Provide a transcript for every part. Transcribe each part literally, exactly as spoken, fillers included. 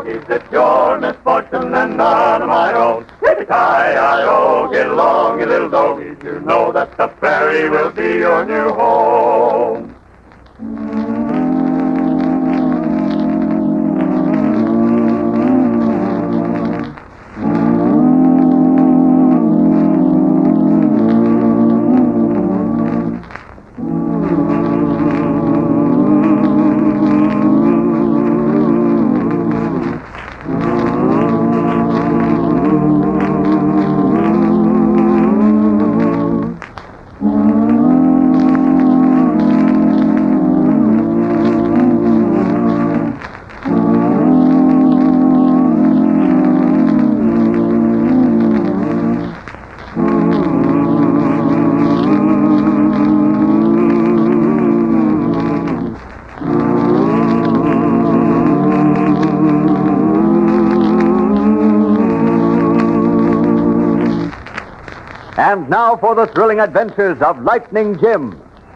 doggies, it's your misfortune and none of my own. Yippee-ki-yi-o, get along, you little doggies. You know that the prairie will be your new home. And now for the thrilling adventures of Lightning Jim.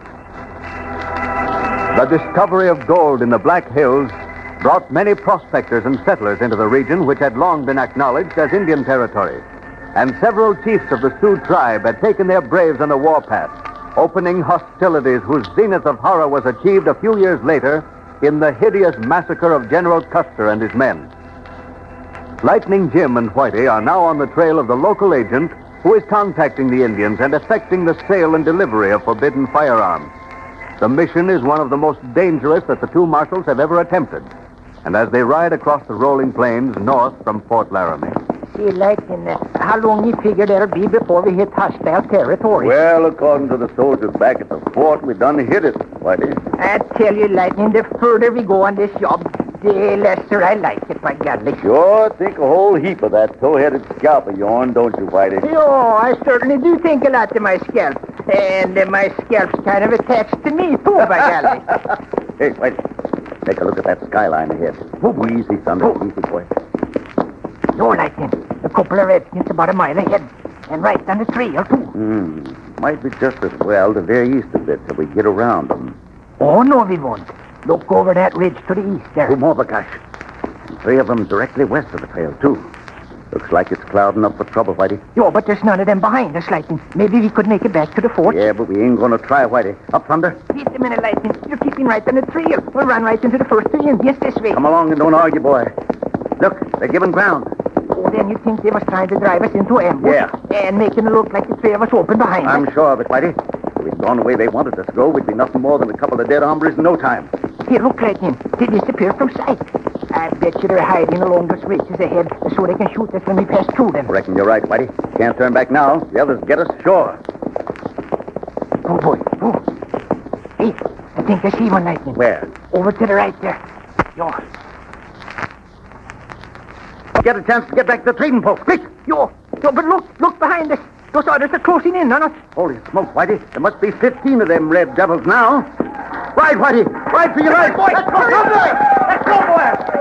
The discovery of gold in the Black Hills brought many prospectors and settlers into the region which had long been acknowledged as Indian territory. And several chiefs of the Sioux tribe had taken their braves on the warpath, opening hostilities whose zenith of horror was achieved a few years later in the hideous massacre of General Custer and his men. Lightning Jim and Whitey are now on the trail of the local agent who is contacting the Indians and effecting the sale and delivery of forbidden firearms. The mission is one of the most dangerous that the two marshals have ever attempted. And as they ride across the rolling plains north from Fort Laramie... See, Lightning, uh, how long you figure there'll be before we hit hostile territory? Well, according to the soldiers back at the fort, we done hit it, Whitey. I tell you, Lightning, the further we go on this job, the lesser I like it, by golly. Sure, think a whole heap of that toe-headed scalp of yourn, don't you, Whitey? Oh, I certainly do think a lot of my scalp. And uh, my scalp's kind of attached to me, too, by golly. Hey, Whitey, take a look at that skyline ahead. Oh, easy, Thunder, oh. Easy, boy. No, Lightning, a couple of redskins about a mile ahead. And right on the trail, too. Hmm, might be just as well to veer east a bit till we get around them. Oh, no, we won't. Look over that ridge to the east there. Two more, Bakash. And three of them directly west of the trail, too. Looks like it's clouding up for trouble, Whitey. Yo, but there's none of them behind us, Lightning. Maybe we could make it back to the fort. Yeah, but we ain't going to try, Whitey. Up, Thunder. Wait a minute, Lightning. You're keeping right on the trail. We'll run right into the first two Indians this way. Come along and don't argue, boy. Look, they're giving ground. Oh, then you think they was trying to drive us into ambush? Yeah. And making it look like the trail was open behind I'm us? I'm sure of it, Whitey. If we'd gone the way they wanted us to go, we'd be nothing more than a couple of dead hombres in no time. Here, look, Lightning. They disappeared from sight. I bet you they're hiding along those ridges ahead so they can shoot us when we pass through them. I reckon you're right, Whitey. Can't turn back now. The others get us, sure. Oh, boy. Oh. Hey, I think I see one, Lightning. Where? Over to the right there. Yo. Get a chance to get back to the trading post. Quick! Yo, yo, but look, look behind us. Those others are closing in on us. Holy smoke, Whitey. There must be fifteen of them red devils now. Ride, Whitey. Ride for your life. Boy, let's go, boy. Let's go, boy.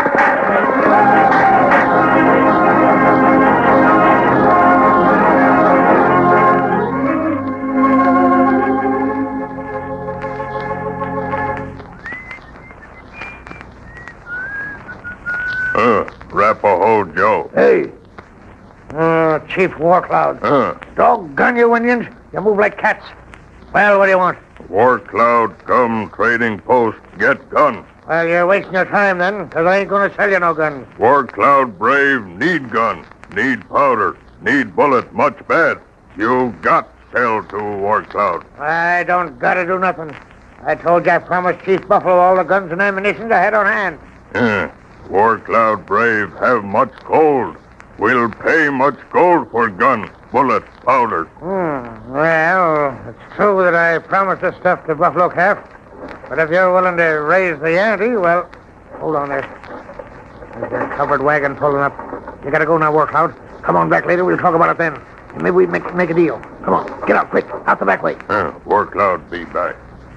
Uh, Arapaho Joe. Hey. Uh, Chief Warcloud. Uh, Doggone you, Indians. You move like cats. Well, what do you want? Warcloud, come, trading post, get gun. Well, you're wasting your time then, because I ain't going to sell you no guns. Warcloud brave, need gun, need powder, need bullet, much bad. You got sell to Warcloud. I don't got to do nothing. I told you I promised Chief Buffalo all the guns and ammunition I had on hand. Yeah, Warcloud brave, have much gold. We'll pay much gold for gun, bullet, powder. Hmm. Well, it's true that I promised this stuff to Buffalo Calf. But if you're willing to raise the ante, well, hold on there. There's your covered wagon pulling up. You gotta go now, Warcloud. Come on back later. We'll talk about it then. And maybe we make make a deal. Come on, get out quick. Out the back way. Yeah, Warcloud be back.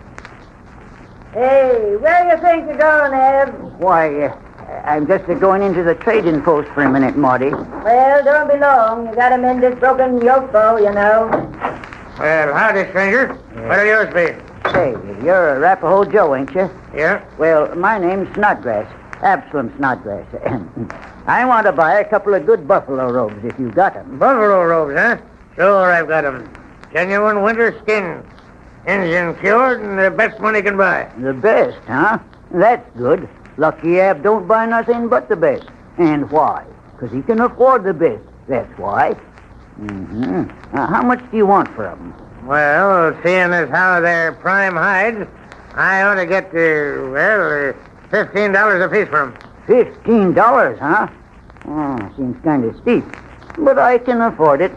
Hey, where you think you're going, Eb? Why, uh, I'm just uh, going into the trading post for a minute, Marty. Well, don't be long. You gotta mend this broken yoke bow, you know. Well, howdy, stranger. What'll yours be? Say, you're Arapaho Joe, ain't you? Yeah? Well, my name's Snodgrass. Absalom Snodgrass. I want to buy a couple of good buffalo robes if you've got them. Buffalo robes, huh? Sure, I've got 'em. Genuine winter skin. Indian cured and the best money can buy. The best, huh? That's good. Lucky Ab don't buy nothing but the best. And why? Because he can afford the best. That's why. Mm-hmm. Now, how much do you want for them? Well, seeing as how they're prime hides, I ought to get, uh, well, uh, fifteen dollars apiece for 'em. Fifteen dollars, huh? Oh, seems kind of steep. But I can afford it.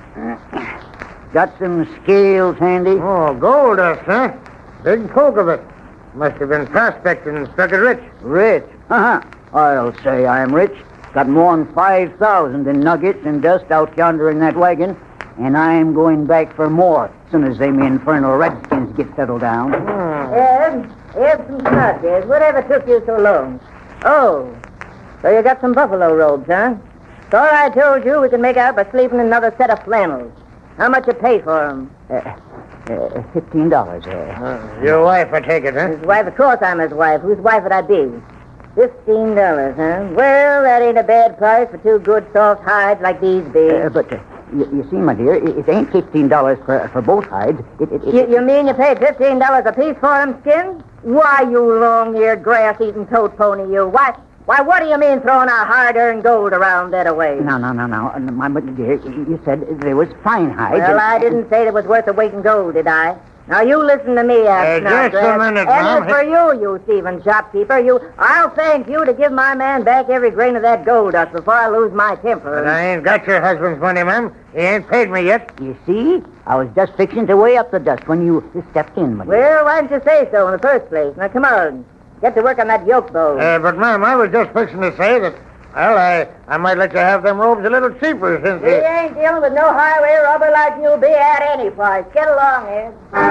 Got some scales handy? Oh, gold dust, huh? Big poke of it. Must have been prospecting and struck it rich. Rich? Uh-huh. I'll say I'm rich. Got more than five thousand in nuggets and dust out yonder in that wagon, and I'm going back for more as soon as them infernal redskins get settled down. Hmm. Ed, Ed from Snodgrass, whatever took you so long? Oh, so you got some buffalo robes, huh? Thought I told you we could make out by sleeping in another set of flannels. How much you pay for 'em? Uh, uh, Fifteen dollars. Uh. Uh, your wife, I take it, huh? His wife, of course I'm his wife. Whose wife would I be? Fifteen dollars, huh? Well, that ain't a bad price for two good soft hides like these be. Uh, but uh, you, you see, my dear, it, it ain't fifteen dollars for for both hides. It, it, it, You, you mean you paid fifteen dollars a piece for them skins? Why, you long-eared, grass-eating toad pony, you? Why, why, what do you mean throwing our hard-earned gold around that away? No, no, no, no. Uh, My my dear, you said there was fine hides. Well, and- I didn't say it was worth the weight in gold, did I? Now, you listen to me, Ab Uh, just a Snodgrass. minute, And Mom. as for you, you Stephen shopkeeper, you, I'll thank you to give my man back every grain of that gold dust before I lose my temper. But I ain't got your husband's money, ma'am. He ain't paid me yet. You see? I was just fixing to weigh up the dust when you stepped in, my dear. Well, why didn't you say so in the first place? Now, come on. Get to work on that yoke bow. Uh, but, ma'am, I was just fixing to say that, well, I, I might let you have them robes a little cheaper since We you... ain't dealing with no highway robber like you be at any price. Get along, Ed.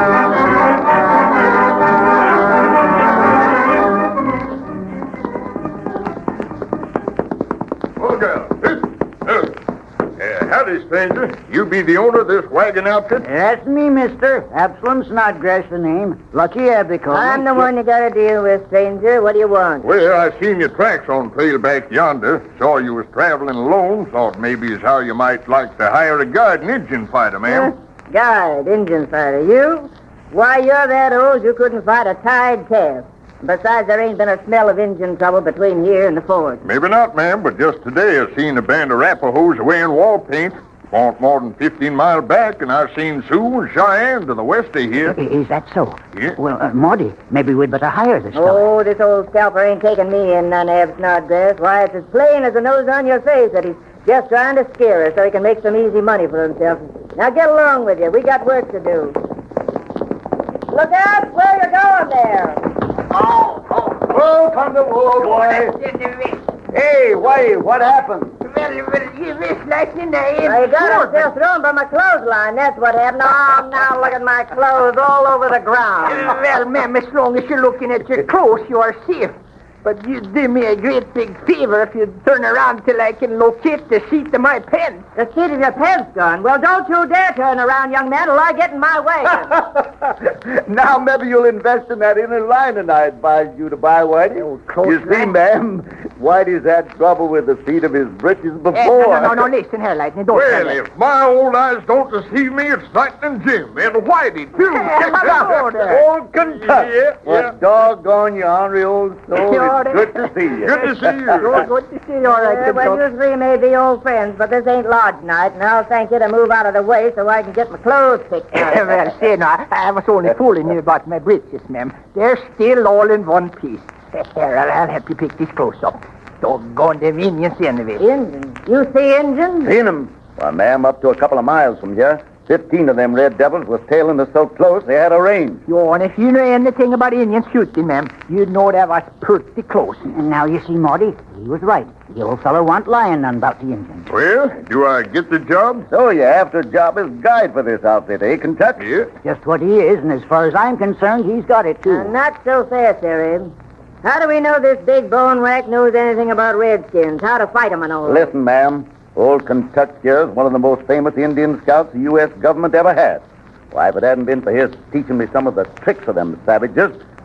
Oh, girl. Oh. Uh, howdy, stranger. You be the owner of this wagon outfit? That's me, mister. Absalom Snodgrass, the name. Lucky Ab, they call me. I'm the one you gotta deal with, stranger. What do you want? Well, I seen your tracks on trail back yonder. Saw you was traveling alone. Thought maybe as how you might like to hire a guard and engine fighter, ma'am. Huh? Guide, engine fighter. You? Why, you're that old you couldn't fight a tied calf. Besides, there ain't been a smell of engine trouble between here and the fort. Maybe not, ma'am, but just today I seen a band of Rapahoes wearing wall paint. Won't more than fifteen miles back, and I've seen Sioux and Cheyenne to the west of here. I- Is that so? Yeah. Well, uh, Maudie, maybe we'd better hire this fellow. Oh, this old scalper ain't taking me in none, Ab Snodgrass. Why, it's as plain as the nose on your face that he's just trying to scare us so he can make some easy money for himself. Now get along with you. We got work to do. Look out where you're going there. Oh, oh, oh, thunder, oh, boy. Hey, why, what happened? Well, well, you missed like in the end. I got himself thrown by my clothesline. That's what happened. Oh, now look at my clothes all over the ground. Well, ma'am, as long as you're looking at your clothes, you are safe. But you'd do me a great big favor if you'd turn around till I can locate the seat of my pants. The seat of your pants gone. Well, don't you dare turn around, young man, or I get in my way. Now maybe you'll invest in that inner lining I advised you to buy, Whitey. Oh, close you see, line. ma'am, Whitey's had trouble with the seat of his breeches before. Eh, no, no, no, no, listen here, Lightning, don't Well, tell it. if my old eyes don't deceive me, it's Lightning Jim and Whitey, too. Hey, hello there. Old Kentucky. Yeah, Well, yeah. doggone you, ornery old soul. Sure It's is. good to see you. Good to see you. Oh, good to see you, all right, Yeah, well, Kentucky. you three may be old friends, but this ain't lodge night, and I'll thank you to move out of the way so I can get my clothes picked out. Well, say, no, I, I was only fooling you about my breeches, ma'am. They're still all in one piece. Here, I'll, I'll help you pick these clothes up. Doggone them Indians anyway. Injun. You see Injun? Seen him? Well, ma'am, up to a couple of miles from here. Fifteen of them red devils was tailing us so close they had a range. Yo, and if you know anything about Indian shooting, ma'am, you'd know that was pretty close. And now you see, Maudie, he was right. The old fellow wa'n't lying none about the Indians. Well, do I get the job? So you after job as guide for this outfit, eh, Kentucky? Yeah. Just what he is, and as far as I'm concerned, he's got it, too. Uh, not so fast, there, Abe. How do we know this big bone rack knows anything about redskins? How to fight 'em and all? Listen, ma'am. Old Kentucky here is one of the most famous Indian scouts the U S government ever had. Why, if it hadn't been for his teaching me some of the tricks of them savages,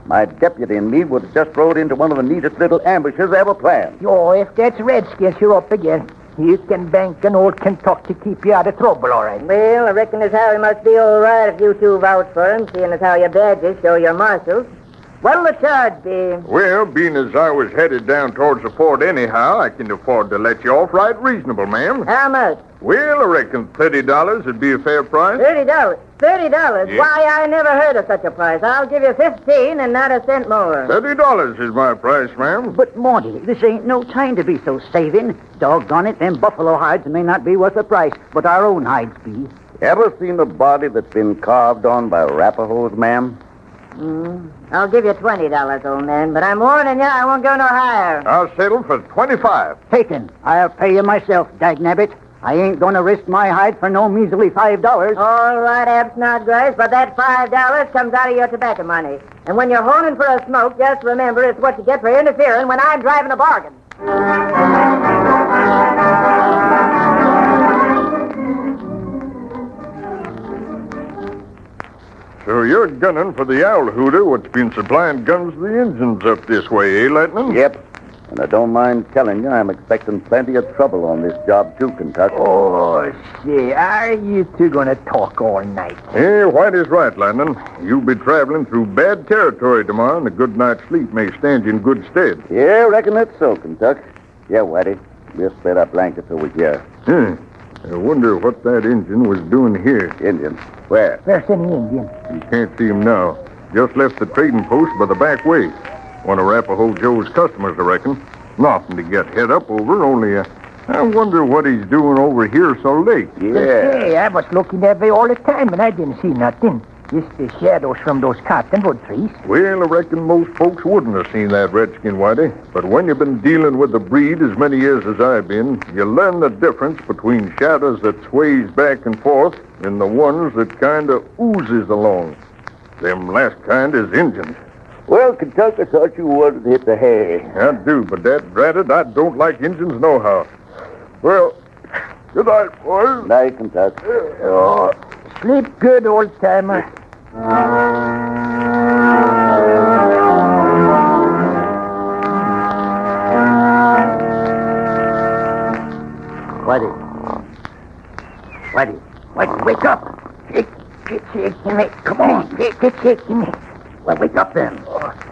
My deputy and me would have just rode into one of the neatest little ambushes ever planned. Yo, if that's Redskins you're up against, you can bank an old Kentucky to keep you out of trouble, all right. Well, I reckon as how he must be all right if you two vouch for him, seeing as how your badges show your marshals. What'll the charge be? Well, being as I was headed down towards the fort anyhow, I can afford to let you off right reasonable, ma'am. How much? Well, I reckon thirty dollars would be a fair price. Thirty dollars. Thirty dollars? Yeah. Why, I never heard of such a price. I'll give you fifteen and not a cent more. Thirty dollars is my price, ma'am. But, Monty, this ain't no time to be so saving. Doggone it, them buffalo hides may not be worth the price, but our own hides be. Ever seen a body that's been carved on by Arapahoes, ma'am? Mm. I'll give you twenty dollars, old man, but I'm warning you, I won't go no higher. I'll settle for twenty-five. Taken. I'll pay you myself, dagnabbit. I ain't going to risk my hide for no measly five dollars. All right, Ab Snodgrass, but that five dollars comes out of your tobacco money. And when you're honing for a smoke, just remember it's what you get for interfering when I'm driving a bargain. So you're gunning for the owl hooter what's been supplying guns to the Injuns up this way, eh, Lightning? Yep. And I don't mind telling you, I'm expecting plenty of trouble on this job, too, Kentucky. Oh, say, are you two going to talk all night? Eh, Whitey's right, Lightning. You'll be traveling through bad territory tomorrow, and a good night's sleep may stand you in good stead. Yeah, reckon that's so, Kentucky. Yeah, Whitey. We'll spread our blankets over here. Hmm. I wonder what that Injun was doing here. Indians. Where? Where's any Indian? You can't see him now. Just left the trading post by the back way. One of Arapaho Joe's customers, I reckon. Nothing to get head up over, only uh, I wonder what he's doing over here so late. Yeah. Hey, I was looking that way all the time, and I didn't see nothing. Just the shadows from those cottonwood trees. Well, I reckon most folks wouldn't have seen that redskin, Whitey. But when you've been dealing with the breed as many years as I've been, you learn the difference between shadows that sways back and forth and the ones that kind of oozes along. Them last kind is Injuns. Well, Kentucky, I thought you wanted to hit the hay. I do, but that dratted, I don't like Injuns nohow. Well, good night, boys. Night, Kentucky. Oh, sleep good, old timer. Whitey. Whitey. Whitey, wake up. Shake, shake, shake me. Come on, shake, shake, shake me. Well, wake up then.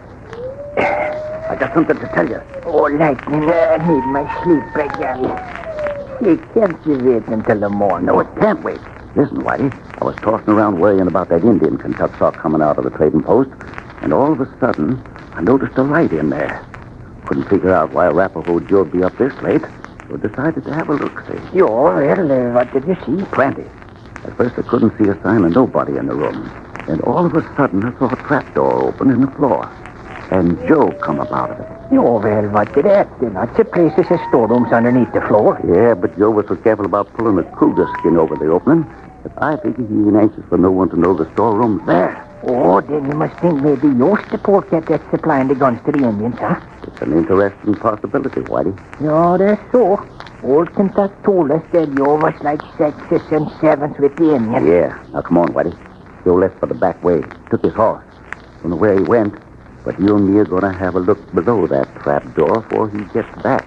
I got something to tell you. Oh, Lightning, I need my sleep, by golly. You can't you wait until the morning? No, it can't wait. Listen, Whitey, I was tossing around worrying about that Indian Kentucky saw coming out of the trading post, and all of a sudden, I noticed a light in there. Couldn't figure out why Arapaho Joe'd be up this late, so decided to have a look-see. Yo, well, uh, what did you see? Plenty. At first, I couldn't see a sign of nobody in the room. And all of a sudden, I saw a trapdoor open in the floor. And Joe come up out of it. Yo, well, what did that? There lots of places as storerooms underneath the floor. Yeah, but Joe was so careful about pulling a cougar skin over the opening that I figure he ain't anxious for no one to know the storeroom's there. Oh, then you must think maybe you're the polecat that's supplying the guns to the Indians, huh? It's an interesting possibility, Whitey. No, that's so. Old Kentucky told us that you was like sixes and sevens with the Indians. Yeah. Now, come on, Whitey. Joe left for the back way. Took his horse. Don't know where he went, but you and me are going to have a look below that trap door before he gets back.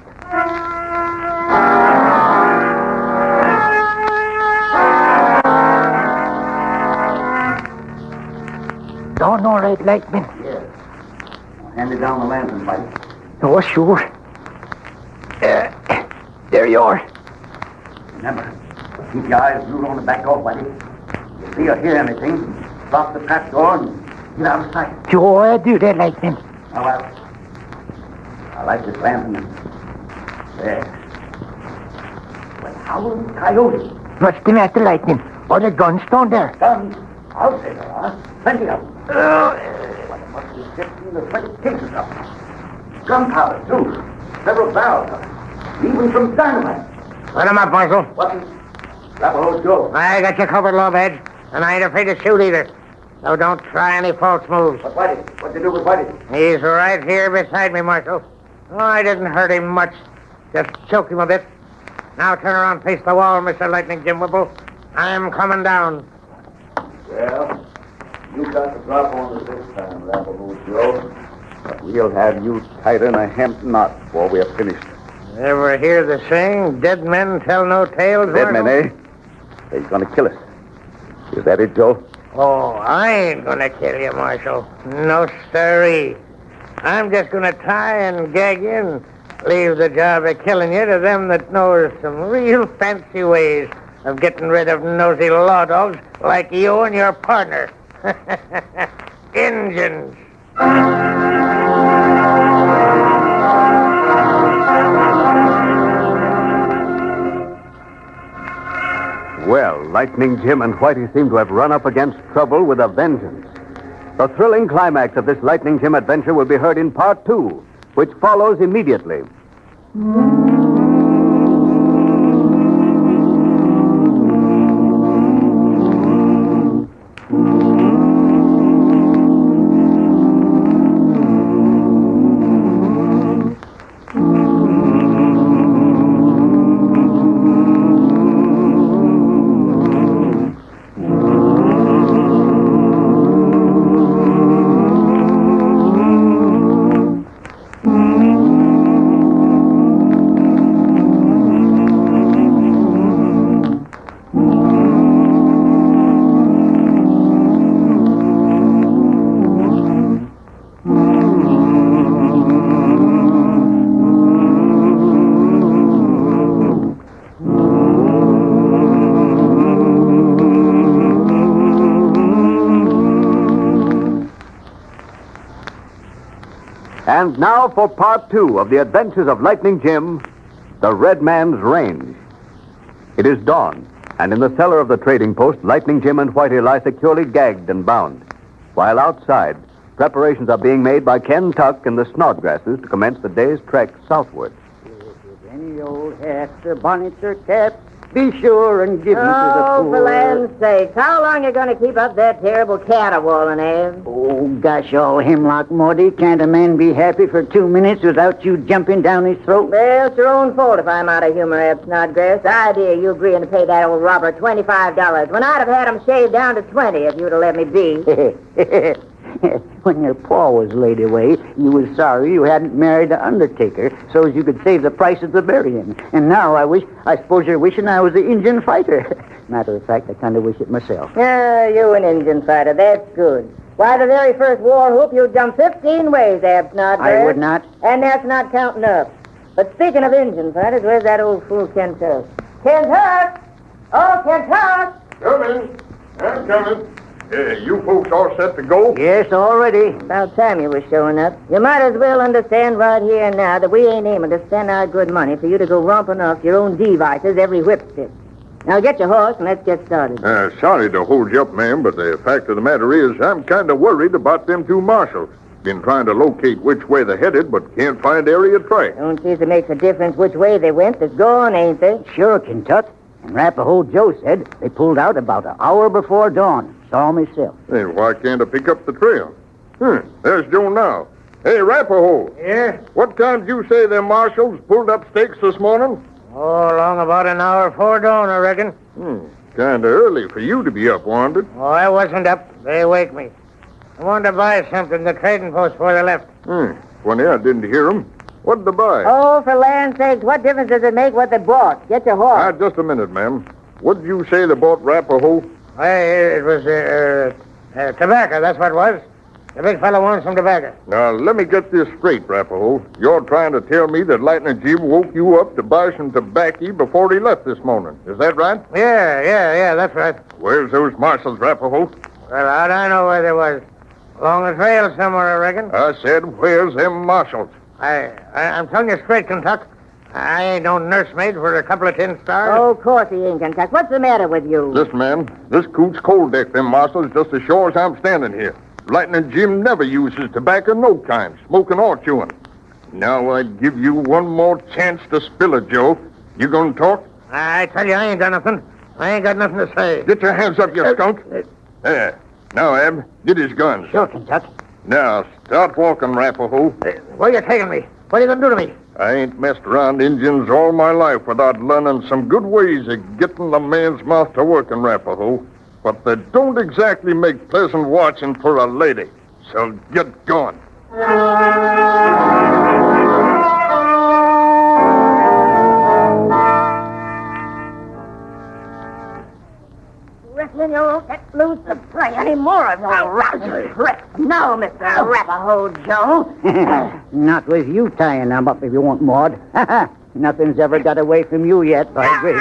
Dawn all right, Lightning? Yes. Hand me down the lantern, Whitey. Oh, sure. Uh, there you are. Remember, keep your eyes glued on the back door, Whitey. If you see or hear anything, lock the trap door and get out of sight. Sure, I do that, Lightning. Now, I, I like this lantern. There. Well, howling coyote. What's the matter, Lightning? Are the guns down there? Guns. I'll say there are. Plenty of them. Uh, Well, there must be fifteen or twenty cases of them. Gunpowder, too. Several barrels of it. Even some dynamite. Let him up, Marshal. What? Arapaho Joe. I got you covered, Lawbedge, and I ain't afraid to shoot either. So don't try any false moves. But Whitey, what'd you do with Whitey? He's right here beside me, Marshal. Oh, I didn't hurt him much. Just choke him a bit. Now turn around, face the wall, Mister Lightning Jim Whipple. I'm coming down. Well, You got the drop on us this time, Rapahoe Joe. But we'll have you tighter than a hemp knot before we are finished. Ever hear the saying, dead men tell no tales? Dead men, Marshal? eh? He's going to kill us. Is that it, Joe? Oh, I ain't gonna kill you, Marshal. No, sirree. I'm just gonna tie and gag you and leave the job of killing you to them that knows some real fancy ways of getting rid of nosy law dogs like you and your partner. Injuns. Well, Lightning Jim and Whitey seem to have run up against trouble with a vengeance. The thrilling climax of this Lightning Jim adventure will be heard in part two, which follows immediately. And now for part two of the adventures of Lightning Jim, the Red Man's Range. It is dawn, and in the cellar of the trading post, Lightning Jim and Whitey lie securely gagged and bound, while outside, preparations are being made by Ken Tuck and the Snodgrasses to commence the day's trek southward. Any old hats or bonnets or caps, be sure and give them to the Oh, poor. for land's sakes, how long you going to keep up that terrible caterwauling, Abe? Oh, gosh, all hemlock, Morty. Can't a man be happy for two minutes without you jumping down his throat? Well, it's your own fault if I'm out of humor, Abe Snodgrass. Idea you agreeing to pay that old robber twenty-five dollars when I'd have had him shaved down to twenty if you'd have let me be. When your paw was laid away, you was sorry you hadn't married the undertaker so as you could save the price of the burying. And now I wish, I suppose you're wishing I was the Indian fighter. Matter of fact, I kind of wish it myself. Ah, you an Indian fighter. That's good. Why, the very first war whoop, you jumped fifteen ways, Abe Snodgrass. I would not. And that's not counting up. But speaking of Indian fighters, where's that old fool Ken Tuck? Ken Tuck! Oh, Ken Tuck! Coming. I'm coming. Yeah, you folks all set to go? Yes, already. About time you was showing up. You might as well understand right here and now that we ain't aiming to spend our good money for you to go romping off your own devices every whipstick. Now get your horse and let's get started. Uh, sorry to hold you up, ma'am, but the fact of the matter is I'm kind of worried about them two marshals. Been trying to locate which way they're headed, but can't find area of track. Don't seem to make a difference which way they went. They're gone, ain't they? Sure, Kentuck. And Rapahoe Joe said they pulled out about an hour before dawn. Saw myself. Then why can't I pick up the trail? Hmm, there's Joe now. Hey, Rapahoe. Yeah? What time did you say them marshals pulled up stakes this morning? Oh, along about an hour before dawn, I reckon. Hmm, kind of early for you to be up, wasn't it? Oh, I wasn't up. They wake me. I wanted to buy something at the trading post before they left. Hmm, funny, I didn't hear 'em. What'd they buy? Oh, for land's sakes, what difference does it make what they bought? Get your horse. Ah, just a minute, ma'am. What did you say they bought Rapahoe? Why, it was uh, uh, uh, tobacco, that's what it was. The big fellow wants some tobacco. Now, let me get this straight, Rapahoe. You're trying to tell me that Lightning Jim woke you up to buy some tobacco before he left this morning. Is that right? Yeah, yeah, yeah, that's right. Where's those marshals, Rapahoe? Well, how'd I know where they was? Along the trail somewhere, I reckon. I said, where's them marshals? I, I, I'm telling you straight, Kentuck. I ain't no nursemaid for a couple of tin stars. Oh, of course he ain't, Kentuck. What's the matter with you? Listen, man, this coot's cold decked them marshals just as sure as I'm standing here. Lightning Jim never uses tobacco, no kind, smoking or chewing. Now I'd give you one more chance to spill it, Joe. You gonna talk? I tell you, I ain't done nothing. I ain't got nothing to say. Get your hands up, you skunk. There. Now, Ab, get his guns. Sure, Kentuck. Now, start walking, Rapahoe. Where you taking me? What are you going to do to me? I ain't messed around Indians all my life without learning some good ways of getting the man's mouth to work in Rapahoe. but they don't exactly make pleasant watching for a lady. So get going. Reckon you won't get loose to play any more of your rousing tricks. No, Mister Arapaho Joe. Not with you tying them up if you want, Maud. Nothing's ever got away from you yet, by grace.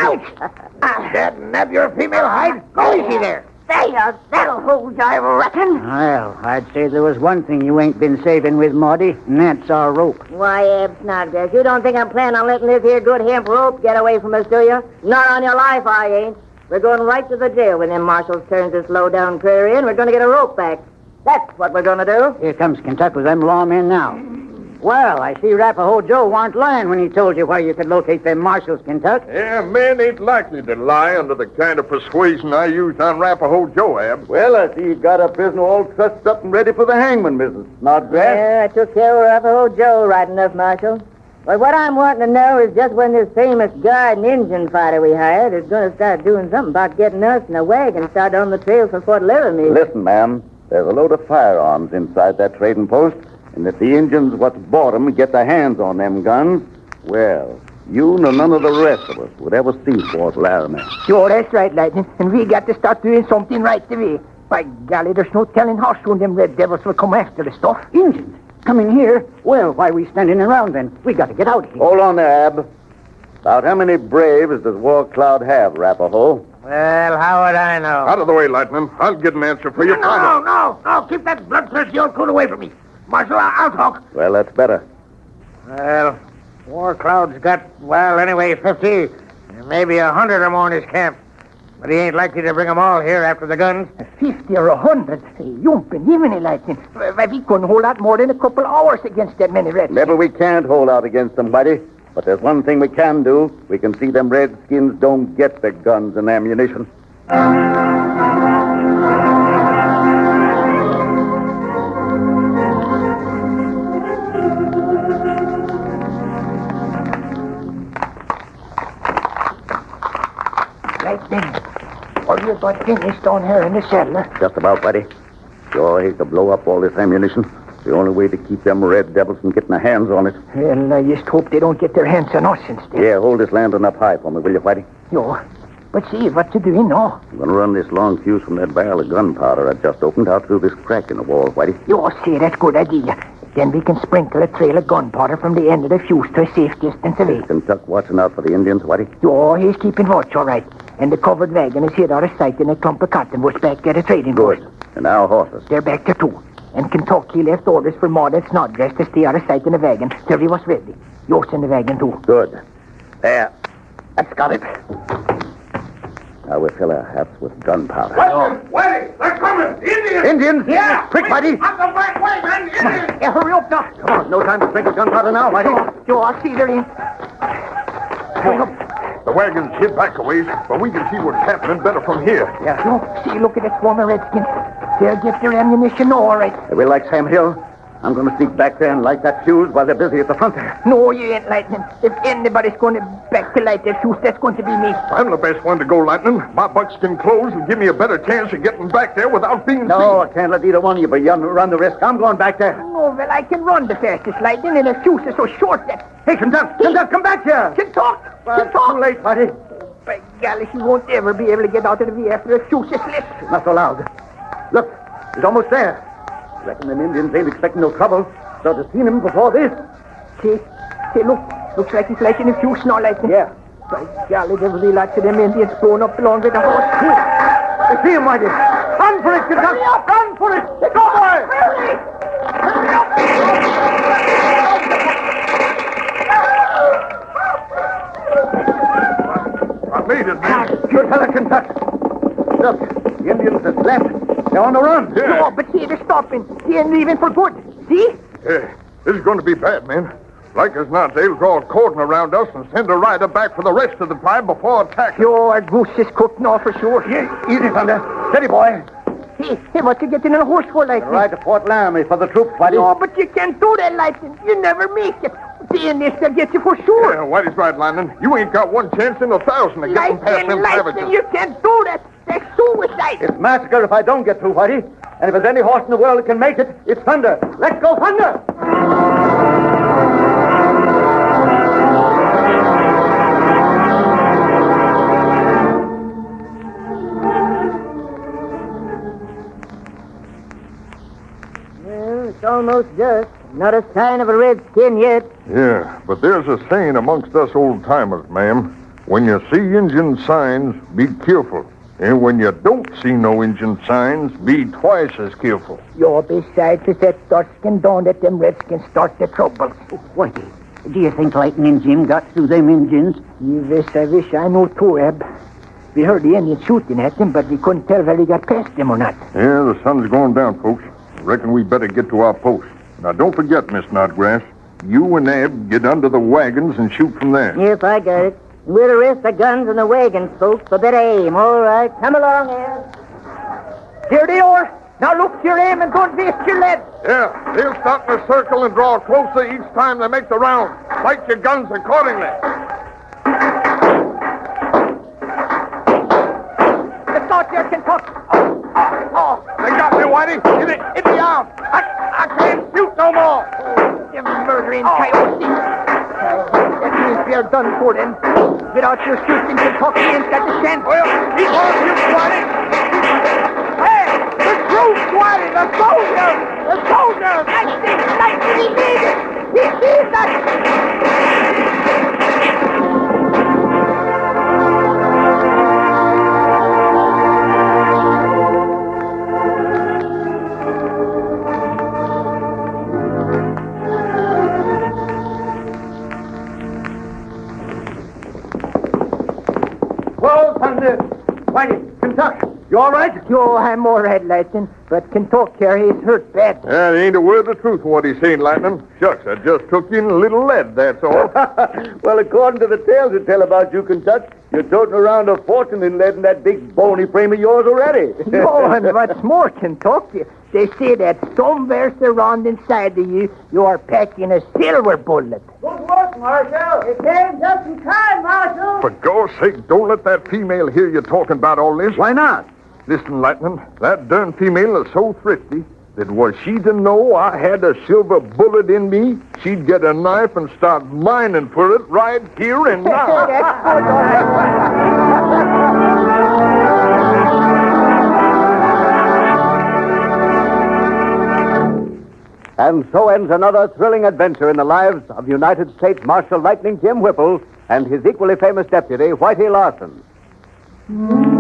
That nab your female hide? Go easy there. There, that'll hold you, I reckon. Well, I'd say there was one thing you ain't been saving with, Maudie, and that's our rope. Why, Eb Snodgrass, you don't think I'm planning on letting this here good hemp rope get away from us, do you? Not on your life, I ain't. We're going right to the jail when them marshals turn this low-down prairie in. We're going to get a rope back. That's what we're going to do. Here comes Kentucky with them lawmen now. Well, I see Arapaho Joe warn't lying when he told you where you could locate them marshals, Kentucky. Yeah, men ain't likely to lie under the kind of persuasion I used on Arapaho Joe, Ab. Well, I see you got a prisoner all trussed up and ready for the hangman, Missus Snodgrass. Yeah, I took care of Arapaho Joe right enough, Marshal. But what I'm wanting to know is just when this famous guard and Indian fighter we hired is going to start doing something about getting us in a wagon started on the trail for Fort Laramie. Listen, ma'am, there's a load of firearms inside that trading post, and if the Indians what's bought 'em get their hands on them guns, well, you nor none of the rest of us would ever see Fort Laramie. Sure, that's right, Lightning. And we got to start doing something right away. By golly, there's no telling how soon them red devils will come after the stuff. Indians? Come in here? Well, why are we standing around then? We got to get out here. Hold on there, Ab. About how many braves does War Cloud have, Arapaho? Well, how would I know? Out of the way, Lightning. I'll get an answer for you. No, no, no. Keep that bloodthirsty old coot away from me. Marshal, I'll, I'll talk. Well, that's better. Well, War Cloud's got, well, anyway, fifty, maybe a hundred or more in his camp. But he ain't likely to bring them all here after the guns. Fifty or a hundred? You don't believe me, Lightning. Why, we couldn't hold out more than a couple hours against that many redskins. Maybe we can't hold out against them, buddy. But there's one thing we can do. We can see them redskins don't get their guns and ammunition. Lightning, are you about finished down here in the cellar? Just about, buddy. Sure hate to blow up all this ammunition. It's the only way to keep them red devils from getting their hands on it. Well, I just hope they don't get their hands on us instead. Yeah, hold this lantern up high for me, will you, Whitey? Yo, but see, what you doing now? I'm going to run this long fuse from that barrel of gunpowder I just opened out through this crack in the wall, Whitey. Yo, see, that's a good idea. Then we can sprinkle a trail of gunpowder from the end of the fuse to a safe distance away. Kentuck watching out for the Indians, Whitey? Yo, he's keeping watch, all right. And the covered wagon is hid out of sight in a clump of cottonwoods back at the trading post. Good. And our horses? They're back there, too. And Kentucky left orders for Maud and Snodgrass to stay out of sight in the wagon till he was ready. Yo's in the wagon, too. Good. There. That's got it. Now we'll fill our hats with gunpowder. Wait, wait, they're coming. Indians. Indians? Yeah. Quick, Whitey. Up the back way, man. Indians. Yeah, hurry up now. Come on, no time to sprinkle gunpowder now, Whitey. Yo, I see they're in. Hurry up. The wagon's hid back a ways, but we can see what's happening better from here. Yeah. Yo, see, look at that swarm of redskins. They'll get their ammunition now, all right. They will like Sam Hill. I'm going to sneak back there and light that fuse while they're busy at the front there. No, you ain't, Lightning. If anybody's going to back to light that fuse, that's going to be me. I'm the best one to go, Lightning. My buckskin clothes will give me a better chance of getting back there without being No, I can't let either one of you but young run the risk. I'm going back there. No, well, I can run the fastest, Lightning, and the fuse is so short that... Hey, Kentuck, Kentuck, come back here. Can talk! Well, Can talk! too late, buddy. By golly, he won't ever be able to get out of the way after the fuse is lit. Not so loud. Look, he's almost there. Reckon them Indians ain't expecting no trouble. So to seen him before this. See? See, look. Looks like he's lighting the fuse now, Lightning. Yeah. By golly, there'll be lots of them Indians blowing up along with the horse, too. I see him, Whitey. Run for it, Kentuck. Hurry up! Run for it. Go, boy! Hurry! Hurry up! I made it, man. Good fella, Kentuck. Look, the Indians have left. They're on the run. Yeah. No, but see, they're stopping. They ain't leaving for good. See? Yeah, this is going to be bad, man. Like as not, they'll draw a cordon around us and send a rider back for the rest of the tribe before attacking. Your goose is cooked now for sure. Yeah, easy, Thunder. Steady, boy. Hey, hey, what you getting in a horse for, Lightning? Ride to Fort Laramie for the troops, Whitey. No, but you can't do that, Lightning. You never make it. The Indians will get you for sure. Yeah, Whitey's right, Lightning. You ain't got one chance in a thousand of getting past Lightning, them Lightning, savages. you can't do that. They're suicide. side. It's massacre if I don't get through, Whitey. And if there's any horse in the world that can make it, it's Thunder. Let's go, Thunder! Well, it's almost dusk. Not a sign of a redskin yet. Yeah, but there's a saying amongst us old-timers, ma'am. When you see Indian signs, be careful. And when you don't see no Indian signs, be twice as careful. You're besides to set dusk and dawn that them redskins start the trouble. Whitey, do you think Lightning Jim got through them Indians? You wish I wish I knew too, Eb. We heard the Indians shooting at them, but we couldn't tell whether he got past them or not. Yeah, the sun's going down, folks. Reckon we better get to our post. Now, don't forget, Miss Snodgrass. You and Eb get under the wagons and shoot from there. Yep, I got it. We'll arrest the guns and the wagons, folks, so better aim. All right, come along, Eb. Here they are. Now look to your aim and don't waste your lead. Yeah, they'll stop in a circle and draw closer each time they make the round. Sight your guns accordingly. The start there, Kentucky. Oh, oh, oh. They got me, Whitey. In the, in the arm. I, I can't shoot no more. You murdering coyote. That means we're done for then. Without your shooting, Kentucky ain't got the chance. Well, keep on shooting, Whitey. Hey, the troops, Whitey, the soldiers, the soldiers. That's the lightning he needed. He needs that. Whoa, Thunder! Whitey, Kentucky, you all right? Yo, I'm all right, Lightning, but Kentucky here, he's hurt bad. Yeah, it ain't a word of truth what he's saying, Lightning. Shucks, I just took in a little lead, that's all. Well, according to the tales that tell about you, Kentucky, you're toting around a fortune in lead in that big bony frame of yours already. No, and what's more, Kentucky, they say that somewhere around inside of you, you are packing a silver bullet. Good work, Marshal. It came just in time, Marshal. For God's sake, don't let that female hear you talking about all this. Why not? Listen, Lightning, that darn female is so thrifty that was she to know I had a silver bullet in me, she'd get a knife and start mining for it right here and now. And so ends another thrilling adventure in the lives of United States Marshal Lightning Jim Whipple and his equally famous deputy, Whitey Larson.